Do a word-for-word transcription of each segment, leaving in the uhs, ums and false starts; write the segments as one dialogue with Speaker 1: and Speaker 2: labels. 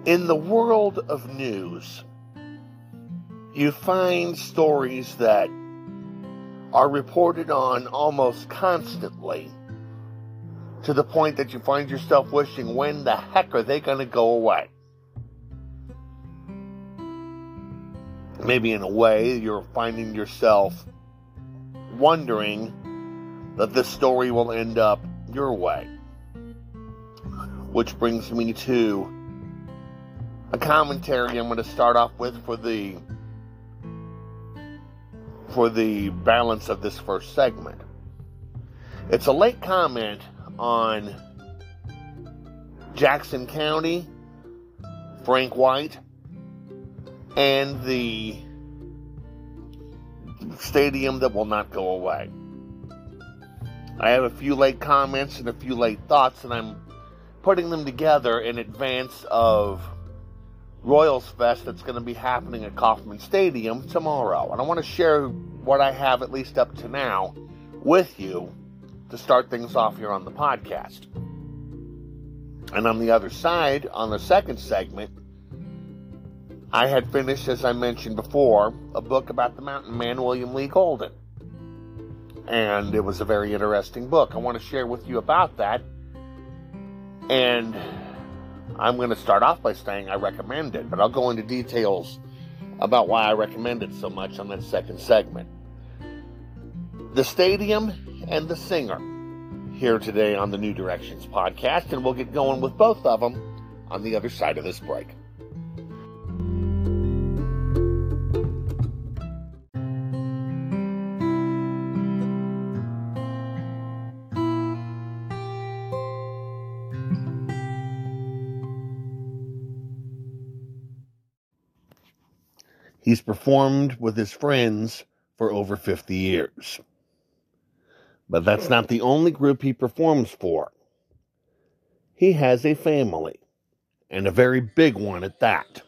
Speaker 1: In the world of news, you find stories that are reported on almost constantly, to the point that you find yourself wishing, when the heck are they going to go away? Maybe in a way, you're finding yourself wondering that this story will end up your way. Which brings me to a commentary I'm going to start off with for the for the balance of this first segment. It's a late comment on Jackson County, Frank White, and the stadium that will not go away. I have a few late comments and a few late thoughts, and I'm putting them together in advance of Royals Fest that's going to be happening at Kauffman Stadium tomorrow. And I want to share what I have, at least up to now, with you to start things off here on the podcast. And on the other side, on the second segment, I had finished, as I mentioned before, a book about the mountain man, William Lee Golden. And it was a very interesting book. I want to share with you about that. And I'm going to start off by saying I recommend it, but I'll go into details about why I recommend it so much on that second segment. The stadium and the singer here today on the New Directions podcast, and we'll get going with both of them on the other side of this break. He's performed with his friends for over fifty years. But that's not the only group he performs for. He has a family, and a very big one at that.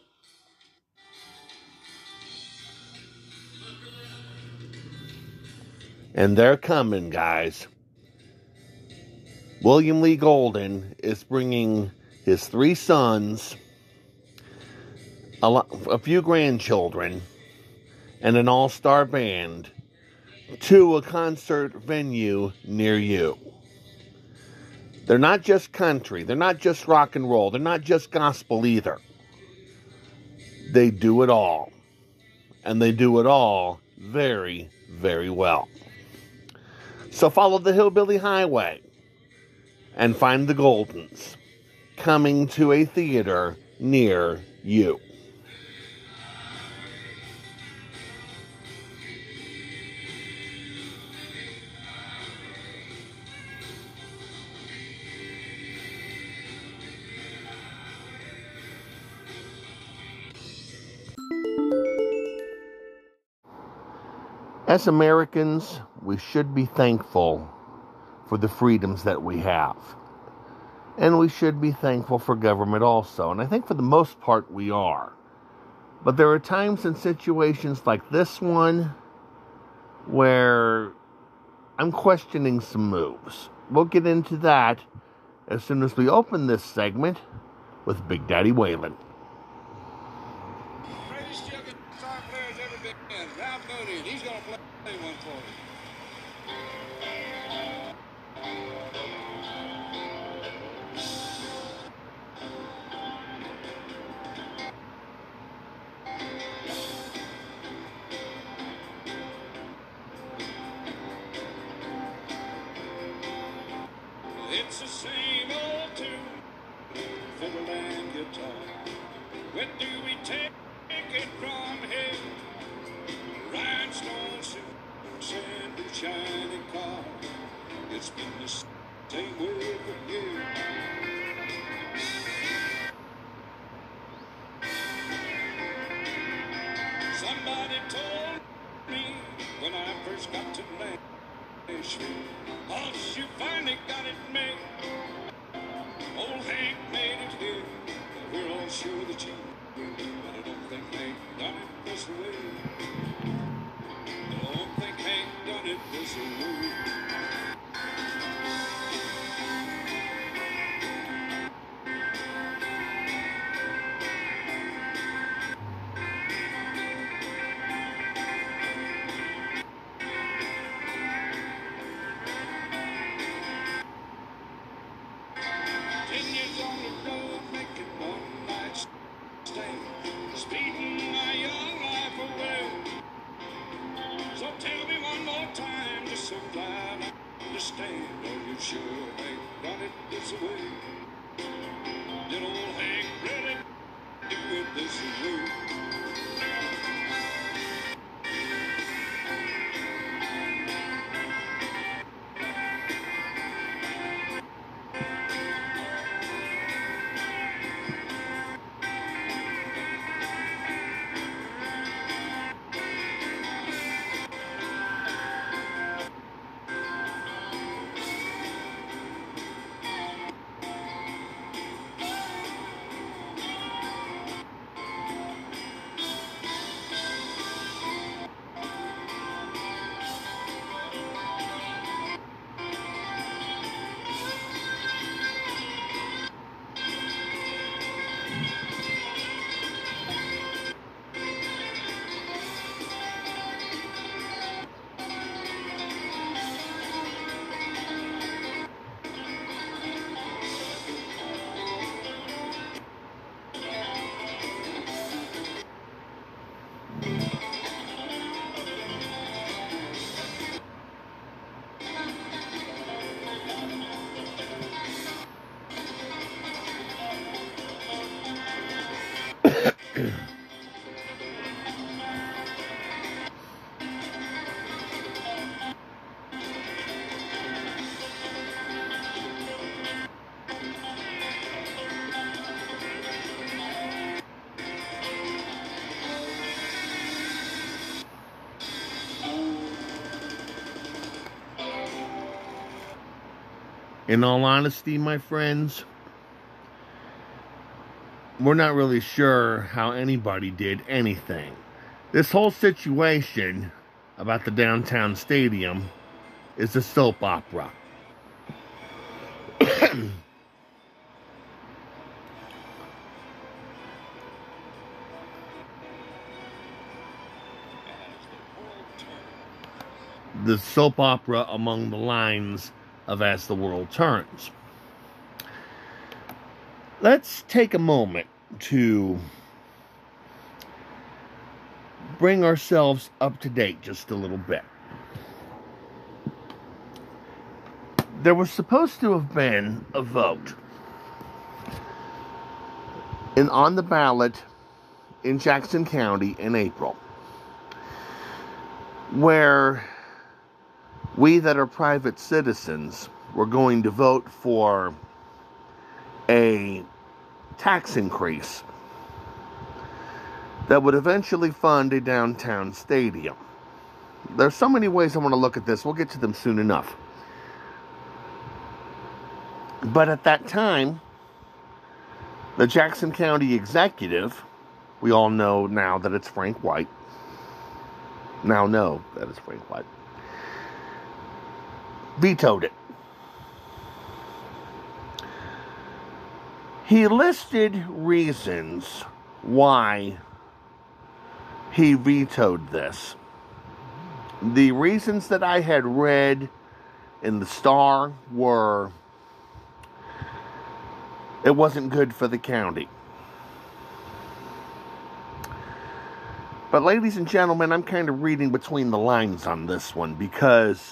Speaker 1: And they're coming, guys. William Lee Golden is bringing his three sons, a, lot, a few grandchildren, and an all-star band to a concert venue near you. They're not just country. They're not just rock and roll. They're not just gospel either. They do it all. And they do it all very, very well. So follow the Hillbilly Highway and find the Goldens coming to a theater near you. As Americans, we should be thankful for the freedoms that we have. And we should be thankful for government also. And I think for the most part we are. But there are times and situations like this one where I'm questioning some moves. We'll get into that as soon as we open this segment with Big Daddy Waylon.
Speaker 2: He's going to play one for you. It's the same old tune, fiddle and guitar. When do we take it from here? Rhinestone suits and a shiny car. It's been the same way for years. Somebody told me when I first got to Nashville, boss, you finally got it made. Old Hank made it here. We're all sure that you will, but I don't think Hank done it this way. I don't think Hank done it this way.
Speaker 1: In all honesty, my friends, we're not really sure how anybody did anything. This whole situation about the downtown stadium is a soap opera. The soap opera among the lines of As the World Turns. Let's take a moment to bring ourselves up to date just a little bit. There was supposed to have been a vote in, on the ballot in Jackson County in April, where we that are private citizens were going to vote for a tax increase that would eventually fund a downtown stadium. There's so many ways I want to look at this. We'll get to them soon enough. But at that time, the Jackson County executive, we all know now that it's Frank White, now know that it's Frank White, vetoed it. He listed reasons why he vetoed this. The reasons that I had read in the Star were it wasn't good for the county. But ladies and gentlemen, I'm kind of reading between the lines on this one, because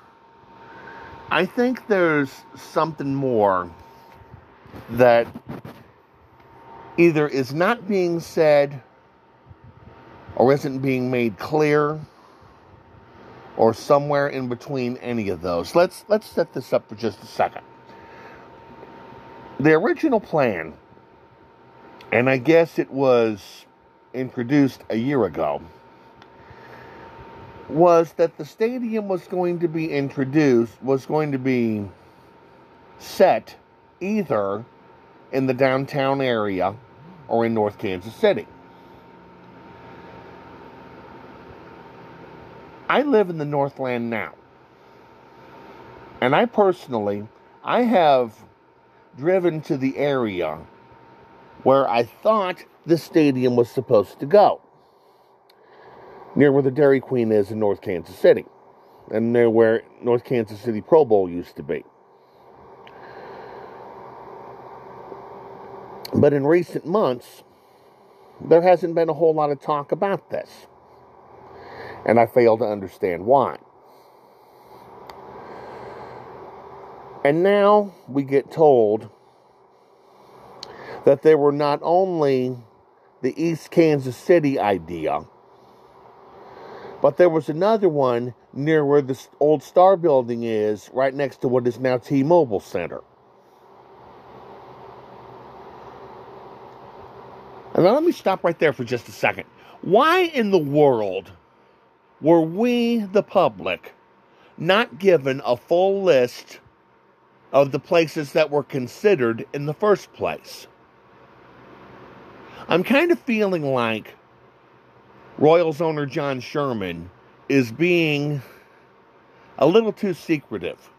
Speaker 1: I think there's something more that either is not being said or isn't being made clear, or somewhere in between any of those. Let's let's set this up for just a second. The original plan, and I guess it was introduced a year ago, was that the stadium was going to be introduced, was going to be set either in the downtown area or in North Kansas City. I live in the Northland now. And I personally, I have driven to the area where I thought the stadium was supposed to go, near where the Dairy Queen is in North Kansas City, and near where North Kansas City Pro Bowl used to be. But in recent months, there hasn't been a whole lot of talk about this, and I fail to understand why. And now we get told that there were not only the East Kansas City idea, but there was another one near where the old Star building is, right next to what is now T-Mobile Center. And now let me stop right there for just a second. Why in the world were we, the public, not given a full list of the places that were considered in the first place? I'm kind of feeling like Royals owner John Sherman is being a little too secretive.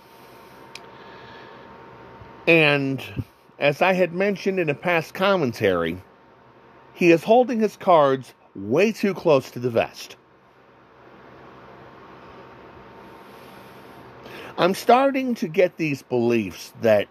Speaker 1: And as I had mentioned in a past commentary, he is holding his cards way too close to the vest. I'm starting to get these beliefs that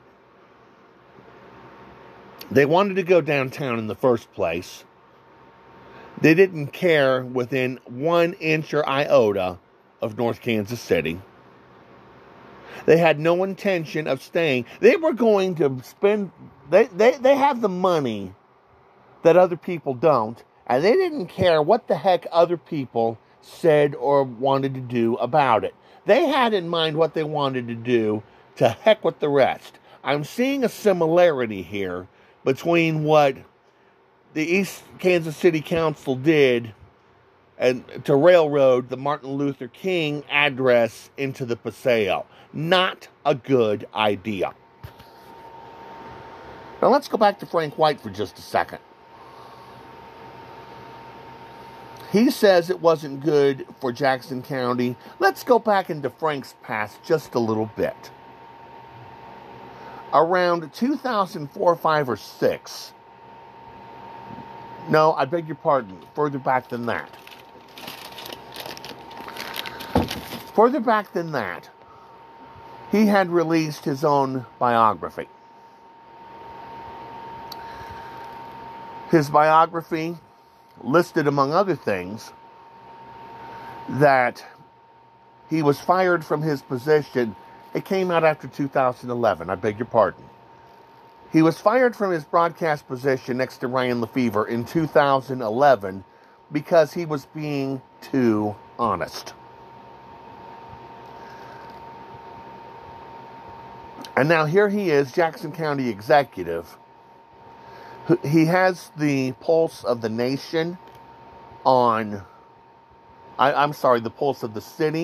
Speaker 1: they wanted to go downtown in the first place. They didn't care within one inch or iota of North Kansas City. They had no intention of staying. They were going to spend, they, they, they have the money that other people don't, and they didn't care what the heck other people said or wanted to do about it. They had in mind what they wanted to do, to heck with the rest. I'm seeing a similarity here between what the East Kansas City Council did and to railroad the Martin Luther King address into the Paseo. Not a good idea. Now let's go back to Frank White for just a second. He says it wasn't good for Jackson County. Let's go back into Frank's past just a little bit. Around two thousand four, five, or six. No, I beg your pardon. Further back than that. Further back than that, he had released his own biography. His biography listed, among other things, that he was fired from his position. It came out after two thousand eleven, I beg your pardon. He was fired from his broadcast position next to Ryan Lefevre in two thousand eleven because he was being too honest. And now here he is, Jackson County executive. He has the pulse of the nation on, I, I'm sorry, the pulse of the city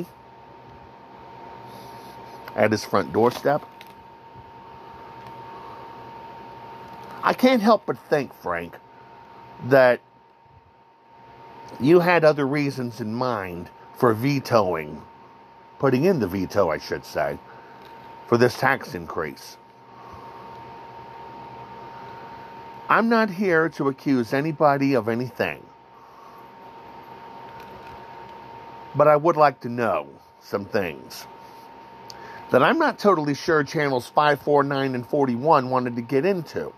Speaker 1: at his front doorstep. I can't help but think, Frank, that you had other reasons in mind for vetoing, putting in the veto, I should say, for this tax increase. I'm not here to accuse anybody of anything, but I would like to know some things that I'm not totally sure channels five, four, nine, and forty-one wanted to get into.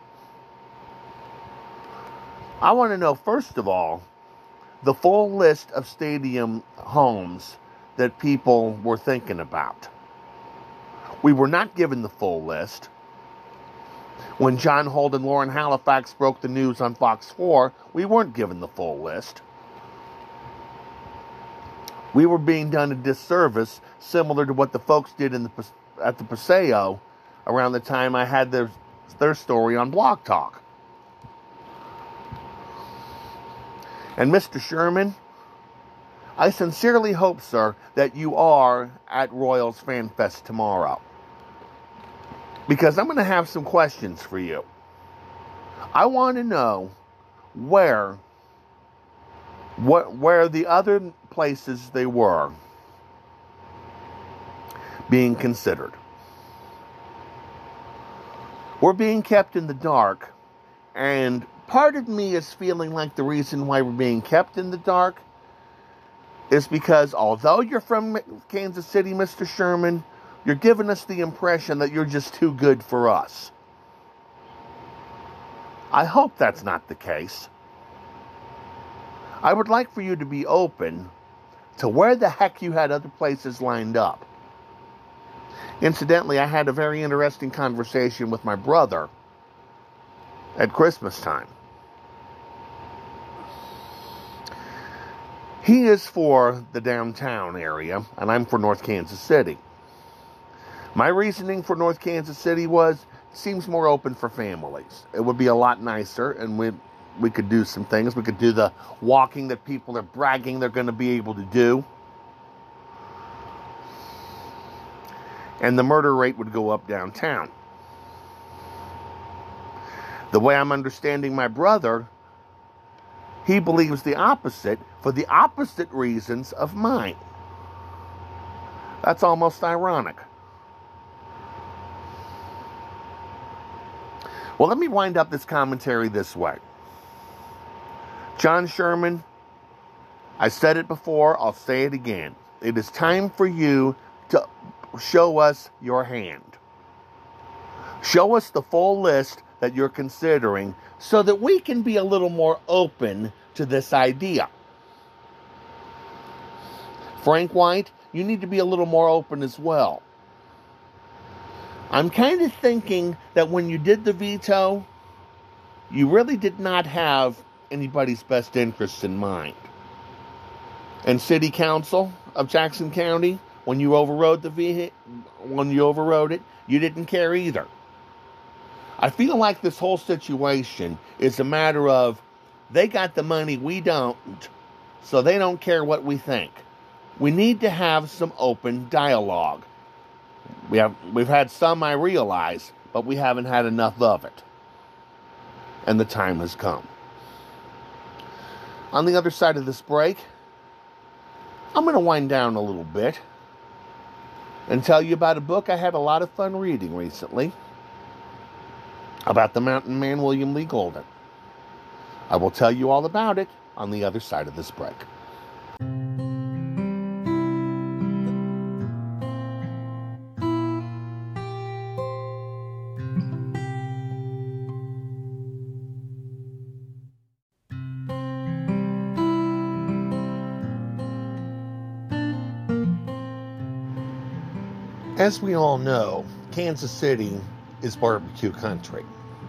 Speaker 1: I want to know, first of all, the full list of stadium homes that people were thinking about. We were not given the full list. When John Holt and Lauren Halifax broke the news on Fox four, we weren't given the full list. We were being done a disservice, similar to what the folks did in the at the Paseo around the time I had their, their story on Blog Talk. And Mister Sherman, I sincerely hope, sir, that you are at Royals Fan Fest tomorrow. Because I'm going to have some questions for you. I want to know where, what, where the other places they were being considered. We're being kept in the dark, and part of me is feeling like the reason why we're being kept in the dark is because although you're from Kansas City, Mister Sherman, you're giving us the impression that you're just too good for us. I hope that's not the case. I would like for you to be open to where the heck you had other places lined up. Incidentally, I had a very interesting conversation with my brother at Christmas time. He is for the downtown area, and I'm for North Kansas City. My reasoning for North Kansas City was, it seems more open for families. It would be a lot nicer, and we we could do some things. We could do the walking that people are bragging they're going to be able to do. And the murder rate would go up downtown. The way I'm understanding my brother, he believes the opposite for the opposite reasons of mine. That's almost ironic. Well, let me wind up this commentary this way. John Sherman, I said it before, I'll say it again. It is time for you to show us your hand. Show us the full list that you're considering so that we can be a little more open to this idea. Frank White, you need to be a little more open as well. I'm kind of thinking that when you did the veto, you really did not have anybody's best interests in mind. And City Council of Jackson County, when you overrode the ve- when you overrode it, you didn't care either. I feel like this whole situation is a matter of they got the money, we don't, so they don't care what we think. We need to have some open dialogue. We have, we've had some, I realize, but we haven't had enough of it. And the time has come. On the other side of this break, I'm going to wind down a little bit and tell you about a book I had a lot of fun reading recently about the mountain man William Lee Golden. I will tell you all about it on the other side of this break. As we all know, Kansas City is barbecue country.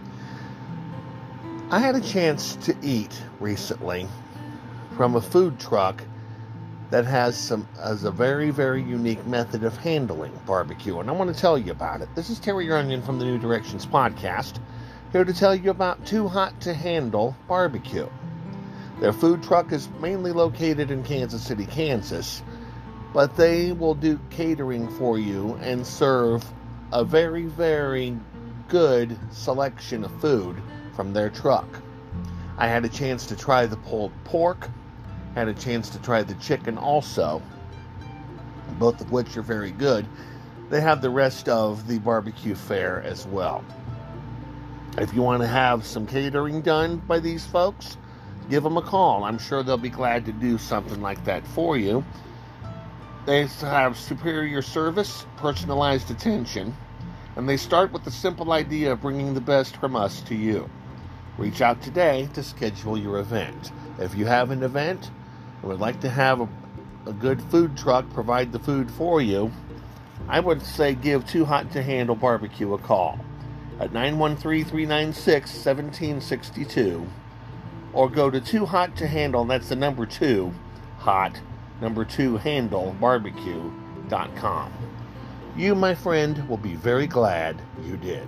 Speaker 1: I had a chance to eat recently from a food truck that has some has a very, very unique method of handling barbecue, and I want to tell you about it. This is Terry Onion from the New Directions podcast, here to tell you about Too Hot to Handle Barbecue. Their food truck is mainly located in Kansas City, Kansas, but they will do catering for you and serve a very, very good selection of food from their truck. I had a chance to try the pulled pork, had a chance to try the chicken also, both of which are very good. They have the rest of the barbecue fare as well. If you want to have some catering done by these folks, give them a call. I'm sure they'll be glad to do something like that for you. They have superior service, personalized attention, and they start with the simple idea of bringing the best from us to you. Reach out today to schedule your event. If you have an event and would like to have a, a good food truck provide the food for you, I would say give Too Hot to Handle Barbecue a call at nine one three, three nine six, one seven six two, or go to Too Hot to Handle, that's the number two, hot, number two, handle, barbecue dot com. You, my friend, will be very glad you did.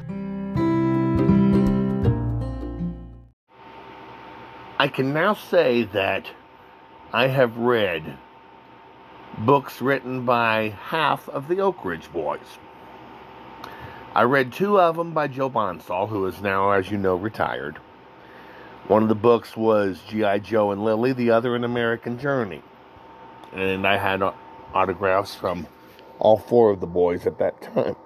Speaker 1: I can now say that I have read books written by half of the Oak Ridge Boys. I read two of them by Joe Bonsall, who is now, as you know, retired. One of the books was G I. Joe and Lily, the other An American Journey. And I had autographs from all four of the boys at that time.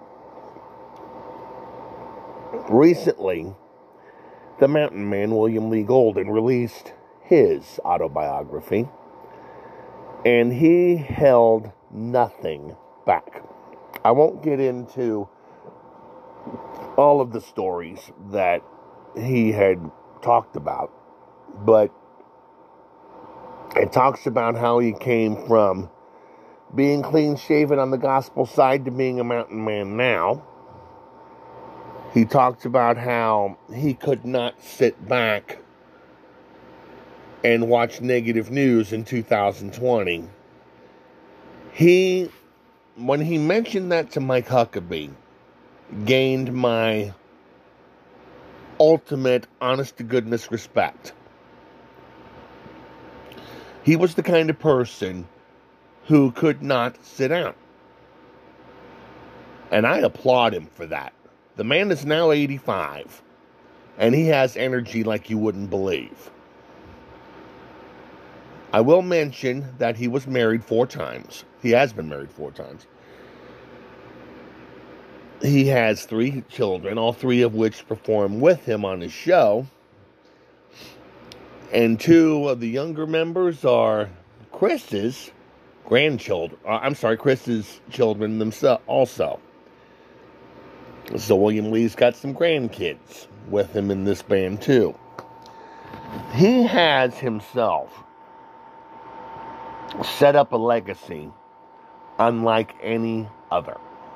Speaker 1: Recently, the mountain man William Lee Golden released his autobiography, and he held nothing back. I won't get into all of the stories that he had talked about, but it talks about how he came from being clean-shaven on the gospel side to being a mountain man now. He talks about how he could not sit back and watch negative news in two thousand twenty. He, when he mentioned that to Mike Huckabee, gained my ultimate, honest-to-goodness respect. He was the kind of person who could not sit down. And I applaud him for that. The man is now eighty-five, and he has energy like you wouldn't believe. I will mention that he was married four times. He has been married four times. He has three children, all three of which perform with him on his show. And two of the younger members are Chris's grandchildren. I'm sorry, Chris's children themselves also. So William Lee's got some grandkids with him in this band too. He has himself set up a legacy unlike any other.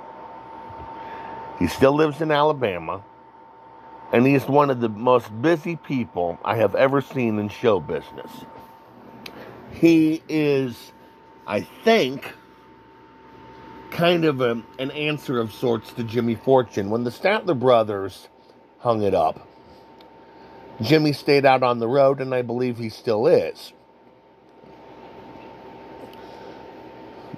Speaker 1: He still lives in Alabama, and he is one of the most busy people I have ever seen in show business. He is, I think, kind of a, an answer of sorts to Jimmy Fortune. When the Statler brothers hung it up, Jimmy stayed out on the road, and I believe he still is.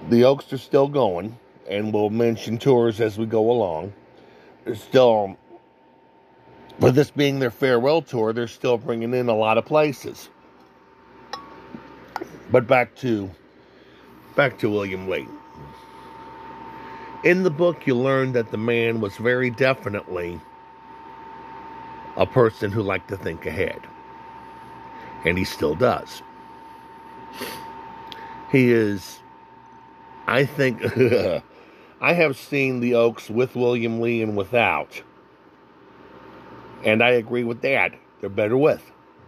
Speaker 1: The Oaks are still going, and we'll mention tours as we go along. They're still, with this being their farewell tour, they're still bringing in a lot of places. But back to, back to William Lee. In the book, you learn that the man was very definitely a person who liked to think ahead. And he still does. He is, I think, I have seen the Oaks with William Lee and without. And I agree with that. They're better with.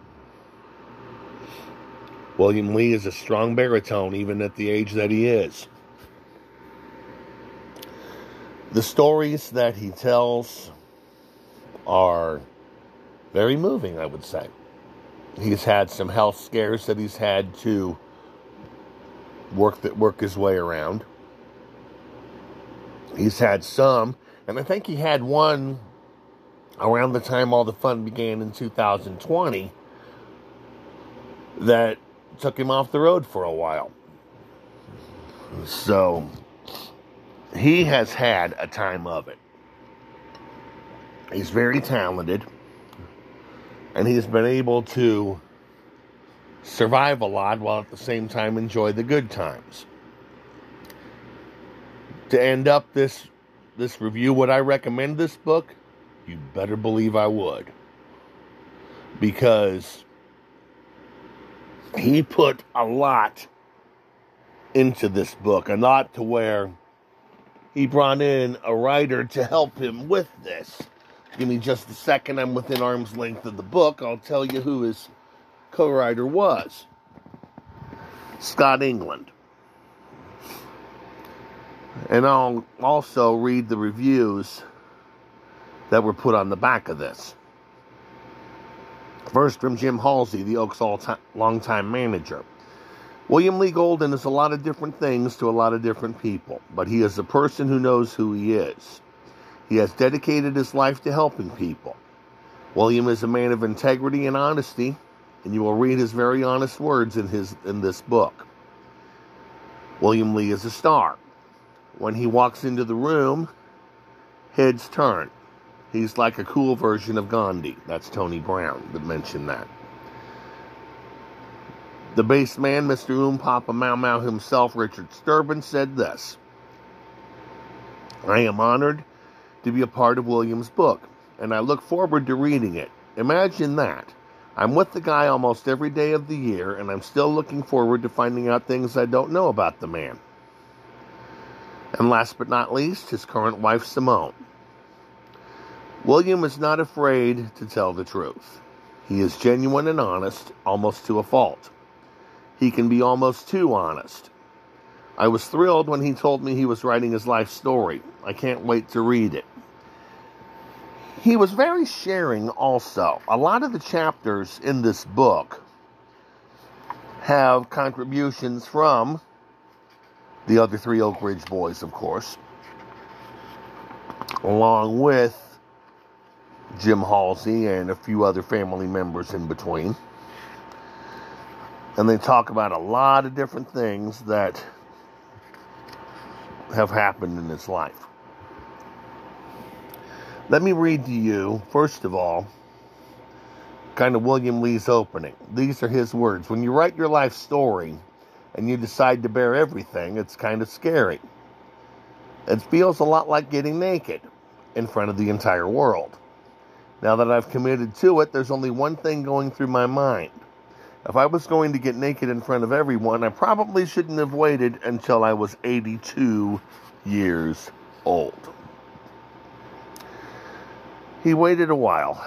Speaker 1: William Lee is a strong baritone, even at the age that he is. The stories that he tells are very moving, I would say. He's had some health scares that he's had to work that work his way around. He's had some, and I think he had one around the time all the fun began in two thousand twenty that took him off the road for a while. So he has had a time of it. He's very talented, and he's been able to survive a lot while at the same time enjoy the good times. To end up this this review, would I recommend this book? You better believe I would. Because he put a lot into this book. A lot to where he brought in a writer to help him with this. Give me just a second. I'm within arm's length of the book. I'll tell you who his co-writer was. Scott England. And I'll also read the reviews that were put on the back of this. First, from Jim Halsey, the Oaks' all-time, long-time manager. William Lee Golden is a lot of different things to a lot of different people, but he is a person who knows who he is. He has dedicated his life to helping people. William is a man of integrity and honesty, and you will read his very honest words in his in this book. William Lee is a star. When he walks into the room, heads turn. He's like a cool version of Gandhi. That's Tony Brown that mentioned that. The bass man, Mister Oom Papa Mau Mau himself, Richard Sturban, said this: I am honored to be a part of William's book, and I look forward to reading it. Imagine that. I'm with the guy almost every day of the year, and I'm still looking forward to finding out things I don't know about the man. And last but not least, his current wife, Simone. William is not afraid to tell the truth. He is genuine and honest, almost to a fault. He can be almost too honest. I was thrilled when he told me he was writing his life story. I can't wait to read it. He was very sharing also. A lot of the chapters in this book have contributions from the other three Oak Ridge boys, of course, along with Jim Halsey and a few other family members in between. And they talk about a lot of different things that have happened in his life. Let me read to you, first of all, kind of William Lee's opening. These are his words. When you write your life story and you decide to bear everything, it's kind of scary. It feels a lot like getting naked in front of the entire world. Now that I've committed to it, there's only one thing going through my mind. If I was going to get naked in front of everyone, I probably shouldn't have waited until I was eighty-two years old. He waited a while,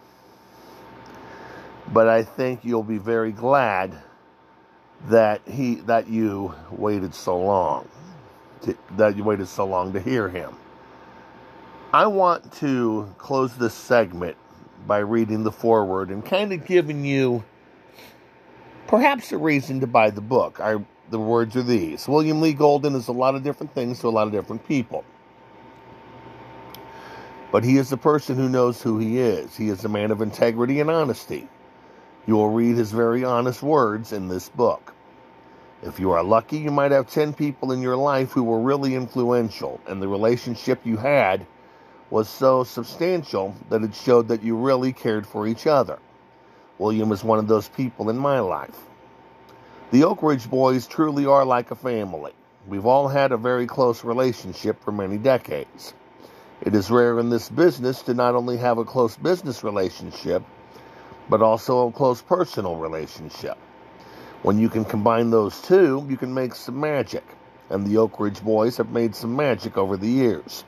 Speaker 1: but I think you'll be very glad that he that you waited so long, to, that you waited so long to hear him. I want to close this segment by reading the foreword and kind of giving you perhaps a reason to buy the book. I, the words are these: William Lee Golden is a lot of different things to a lot of different people. But he is the person who knows who he is. He is a man of integrity and honesty. You will read his very honest words in this book. If you are lucky, you might have ten people in your life who were really influential, and the relationship you had was so substantial that it showed that you really cared for each other. William is one of those people in my life. The Oak Ridge Boys truly are like a family. We've all had a very close relationship for many decades. It is rare in this business to not only have a close business relationship, but also a close personal relationship. When you can combine those two, you can make some magic. And the Oak Ridge Boys have made some magic over the years.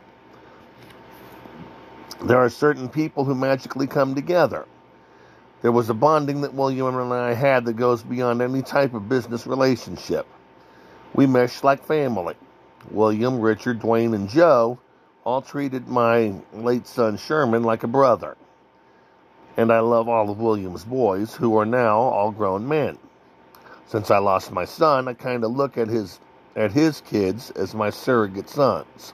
Speaker 1: There are certain people who magically come together. There was a bonding that William and I had that goes beyond any type of business relationship. We meshed like family. William, Richard, Dwayne, and Joe all treated my late son Sherman like a brother. And I love all of William's boys, who are now all grown men. Since I lost my son, I kind of look at his at his kids as my surrogate sons.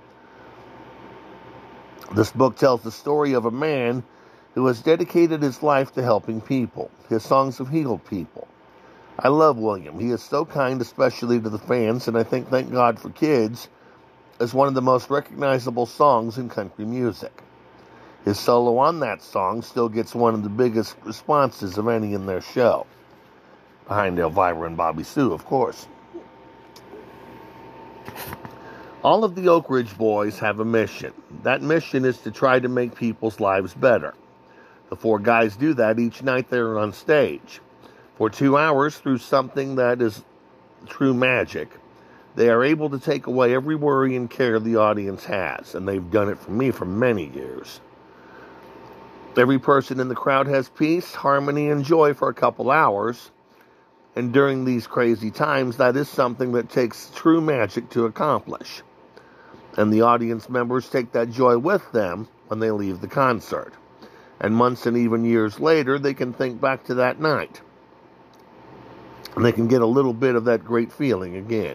Speaker 1: This book tells the story of a man who has dedicated his life to helping people. His songs have healed people. I love William. He is so kind, especially to the fans, and I think Thank God for Kids is one of the most recognizable songs in country music. His solo on that song still gets one of the biggest responses of any in their show. Behind Elvira and Bobby Sue, of course. All of the Oak Ridge Boys have a mission. That mission is to try to make people's lives better. The four guys do that each night they're on stage. For two hours, through something that is true magic, they are able to take away every worry and care the audience has, and they've done it for me for many years. Every person in the crowd has peace, harmony, and joy for a couple hours. And during these crazy times, that is something that takes true magic to accomplish. And the audience members take that joy with them when they leave the concert. And months and even years later, they can think back to that night. And they can get a little bit of that great feeling again.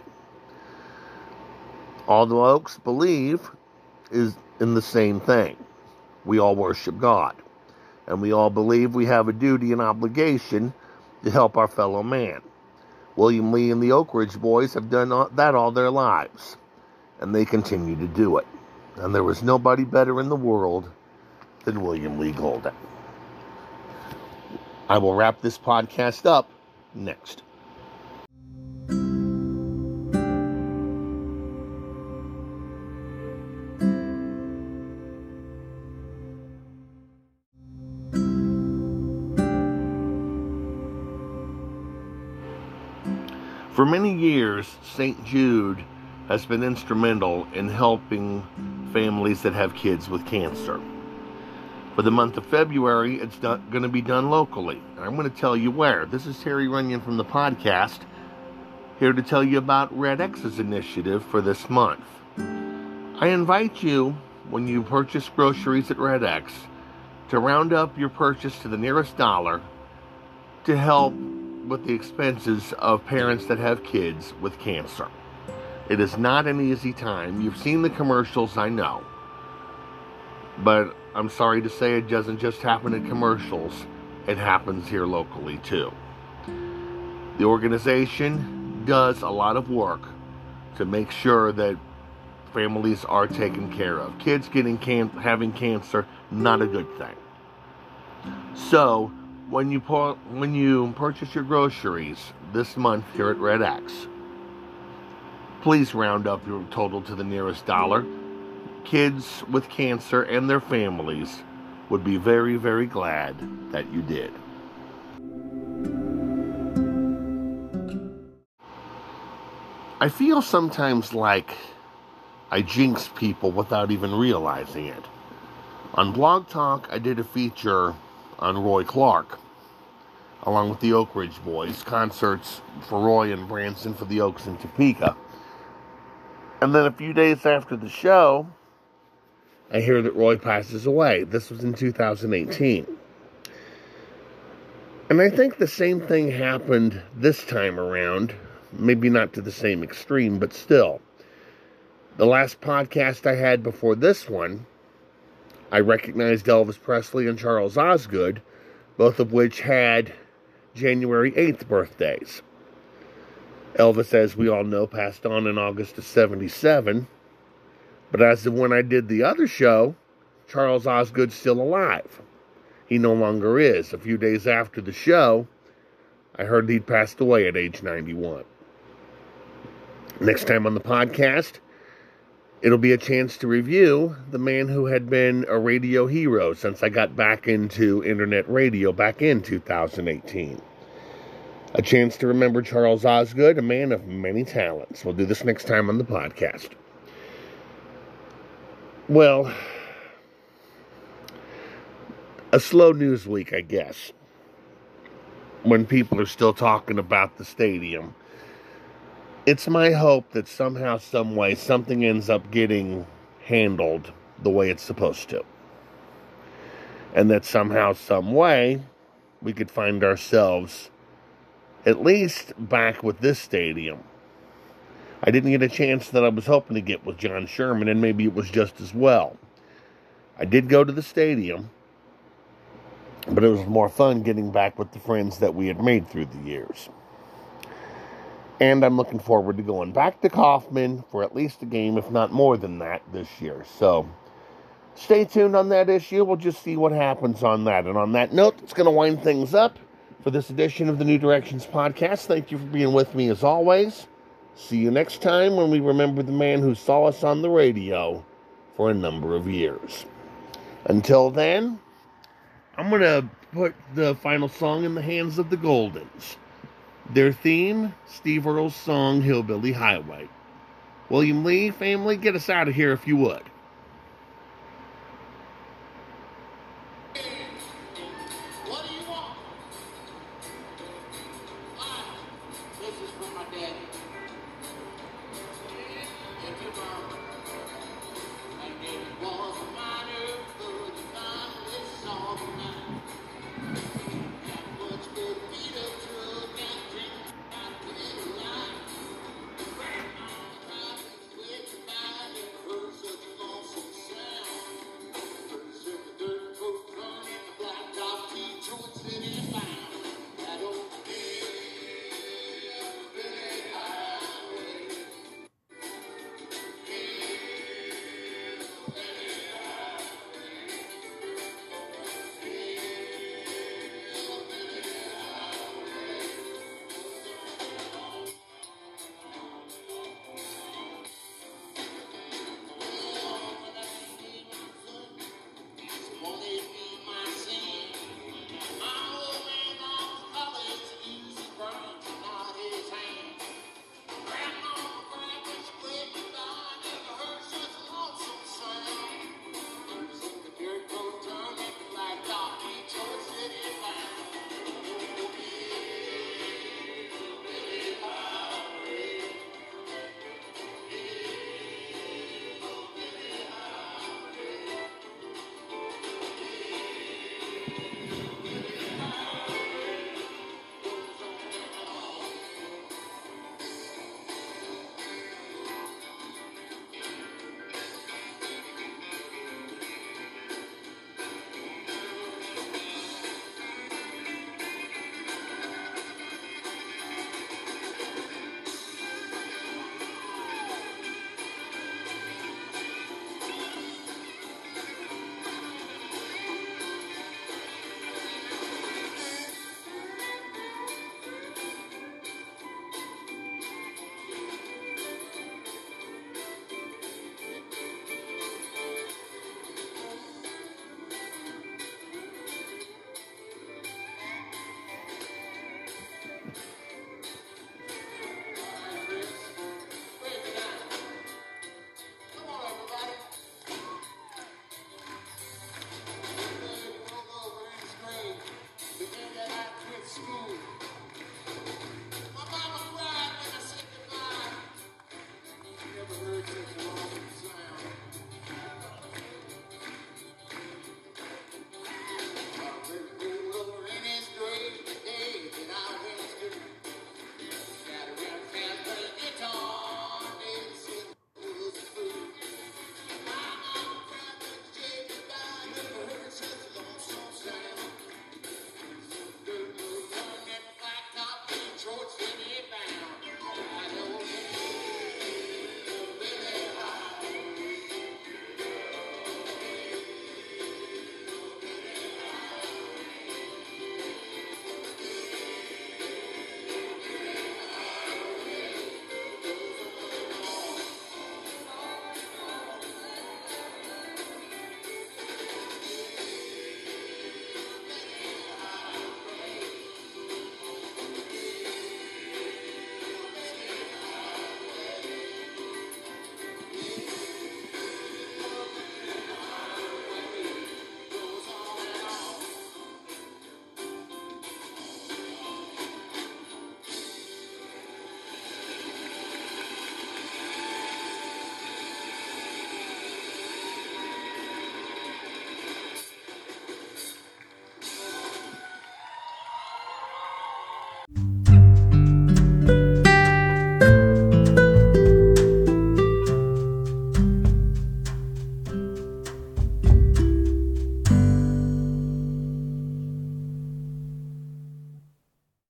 Speaker 1: All the Oaks believe is in the same thing. We all worship God. And we all believe we have a duty and obligation to help our fellow man. William Lee and the Oak Ridge Boys have done that all their lives, and they continue to do it. And there was nobody better in the world than William Lee Golden. I will wrap this podcast up next. For many years, Saint Jude has been instrumental in helping families that have kids with cancer. For the month of February, it's going to be done locally. I'm going to tell you where. This is Terry Runyon from the podcast, here to tell you about Red X's initiative for this month. I invite you, when you purchase groceries at Red X, to round up your purchase to the nearest dollar to help with the expenses of parents that have kids with cancer. It is not an easy time. You've seen the commercials, I know. But I'm sorry to say it doesn't just happen in commercials. It happens here locally too. The organization does a lot of work to make sure that families are taken care of. Kids getting can- having cancer, not a good thing. So, When you pour, when you purchase your groceries this month here at Red X, please round up your total to the nearest dollar. Kids with cancer and their families would be very, very glad that you did. I feel sometimes like I jinx people without even realizing it. On Blog Talk, I did a feature on Roy Clark, along with the Oak Ridge Boys, concerts for Roy and Branson for the Oaks in Topeka. And then a few days after the show, I hear that Roy passes away. This was in two thousand eighteen. And I think the same thing happened this time around. Maybe not to the same extreme, but still. The last podcast I had before this one, I recognized Elvis Presley and Charles Osgood, both of which had January eighth birthdays. Elvis, as we all know, passed on in August of seventy-seven. But as of when I did the other show, Charles Osgood's still alive. He no longer is. A few days after the show, I heard he'd passed away at age ninety-one. Next time on the podcast, it'll be a chance to review the man who had been a radio hero since I got back into internet radio back in two thousand eighteen. A chance to remember Charles Osgood, a man of many talents. We'll do this next time on the podcast. Well, a slow news week, I guess, when people are still talking about the stadium. It's my hope that somehow, some way, something ends up getting handled the way it's supposed to. And that somehow, some way, we could find ourselves at least back with this stadium. I didn't get a chance that I was hoping to get with John Sherman, and maybe it was just as well. I did go to the stadium, but it was more fun getting back with the friends that we had made through the years. And I'm looking forward to going back to Kauffman for at least a game, if not more than that, this year. So, stay tuned on that issue. We'll just see what happens on that. And on that note, it's going to wind things up for this edition of the New Directions Podcast. Thank you for being with me as always. See you next time when we remember the man who saw us on the radio for a number of years. Until then, I'm going to put the final song in the hands of the Goldens. Their theme, Steve Earle's song, Hillbilly Highway. William Lee, family, get us out of here if you would.